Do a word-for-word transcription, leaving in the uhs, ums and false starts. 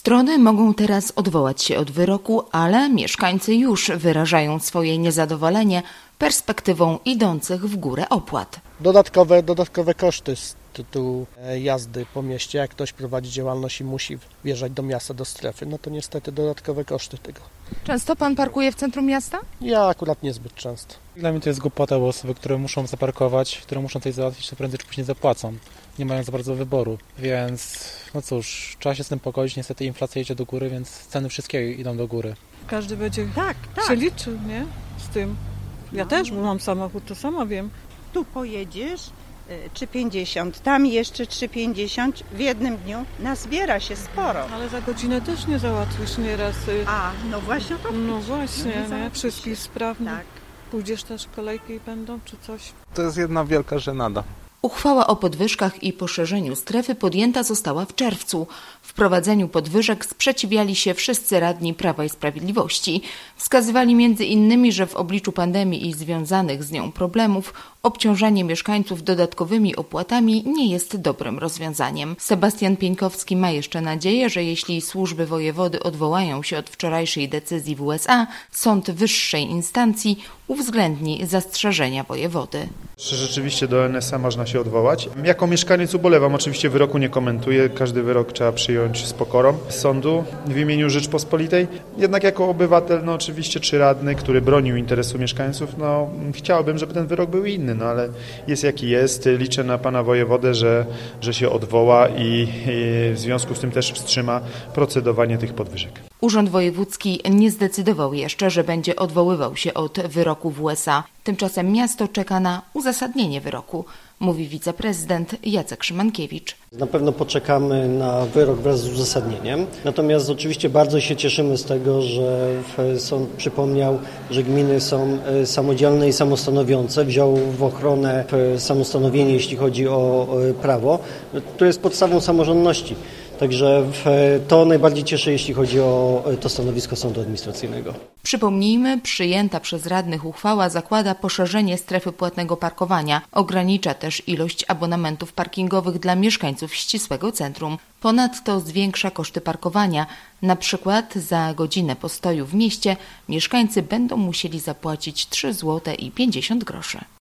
Strony mogą teraz odwołać się od wyroku, ale mieszkańcy już wyrażają swoje niezadowolenie perspektywą idących w górę opłat. Dodatkowe, dodatkowe koszty z tytułu jazdy po mieście. Jak ktoś prowadzi działalność i musi wjeżdżać do miasta, do strefy, no to niestety dodatkowe koszty tego. Często pan parkuje w centrum miasta? Ja akurat niezbyt często. Dla mnie to jest głupota, bo osoby, które muszą zaparkować, które muszą coś załatwić, to prędzej czy później zapłacą. Nie mają za bardzo wyboru, więc no cóż, trzeba się z tym pogodzić. Niestety inflacja idzie do góry, więc ceny wszystkiego idą do góry. Każdy będzie tak, tak. się liczył, nie? Z tym. Ja no. też, bo mam samochód, to sama wiem. Tu pojedziesz trzy pięćdziesiąt, tam jeszcze trzy pięćdziesiąt, w jednym dniu nazbiera się sporo. Ale za godzinę też nie załatwisz nieraz. A, no właśnie to. No właśnie, no nie? Wszystkich spraw. Tak. Pójdziesz też w kolejkę i będą, czy coś? To jest jedna wielka żenada. Uchwała o podwyżkach i poszerzeniu strefy podjęta została w czerwcu. Wprowadzeniu podwyżek sprzeciwiali się wszyscy radni Prawa i Sprawiedliwości. Wskazywali między innymi, że w obliczu pandemii i związanych z nią problemów obciążanie mieszkańców dodatkowymi opłatami nie jest dobrym rozwiązaniem. Sebastian Pieńkowski ma jeszcze nadzieję, że jeśli służby wojewody odwołają się od wczorajszej decyzji w U S A, sąd wyższej instancji uwzględni zastrzeżenia wojewody. Rzeczywiście do N S A można się odwołać. Jako mieszkaniec ubolewam, oczywiście wyroku nie komentuję, każdy wyrok trzeba przyjąć z pokorą sądu w imieniu Rzeczpospolitej. Jednak jako obywatel, no oczywiście czy radny, który bronił interesu mieszkańców, no chciałbym, żeby ten wyrok był inny, no ale jest jaki jest. Liczę na pana wojewodę, że, że się odwoła i, i w związku z tym też wstrzyma procedowanie tych podwyżek. Urząd Wojewódzki nie zdecydował jeszcze, że będzie odwoływał się od wyroku w U S A. Tymczasem miasto czeka na uzasadnienie wyroku, mówi wiceprezydent Jacek Szymankiewicz. Na pewno poczekamy na wyrok wraz z uzasadnieniem. Natomiast oczywiście bardzo się cieszymy z tego, że sąd przypomniał, że gminy są samodzielne i samostanowiące. Wziął w ochronę samostanowienie, jeśli chodzi o prawo, które jest podstawą samorządności. Także to najbardziej cieszy, jeśli chodzi o to stanowisko sądu administracyjnego. Przypomnijmy, przyjęta przez radnych uchwała zakłada poszerzenie strefy płatnego parkowania. Ogranicza też ilość abonamentów parkingowych dla mieszkańców ścisłego centrum. Ponadto zwiększa koszty parkowania. Na przykład za godzinę postoju w mieście mieszkańcy będą musieli zapłacić trzy złote pięćdziesiąt groszy.